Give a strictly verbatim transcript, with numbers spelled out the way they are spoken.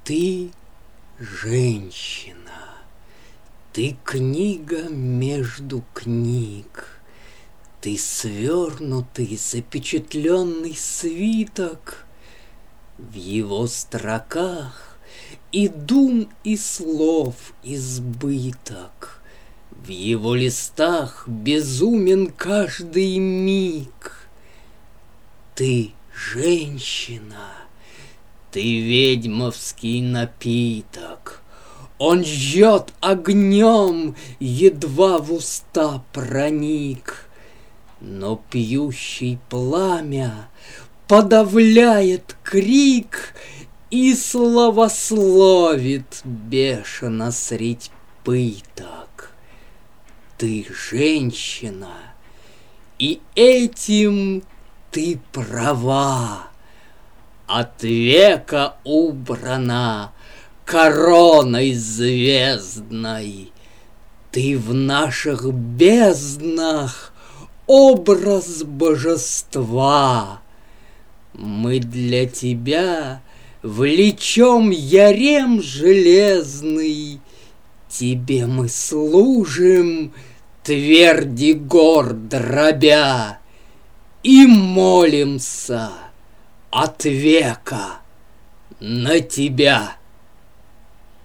Ты женщина, ты книга между книг, ты свернутый, запечатленный свиток. В его строках и дум, и слов избыток, в его листах безумен каждый миг. Ты женщина, ты ведьмовский напиток, он жжет огнем, едва в уста проник, но пьющий пламя подавляет крик и славословит бешено средь пыток. Ты женщина, и этим ты права. От века убрана короной звездной. Ты в наших безднах образ божества. Мы для тебя влечем ярем железный, тебе мы служим, тверди гор дробя, и молимся от века на тебя.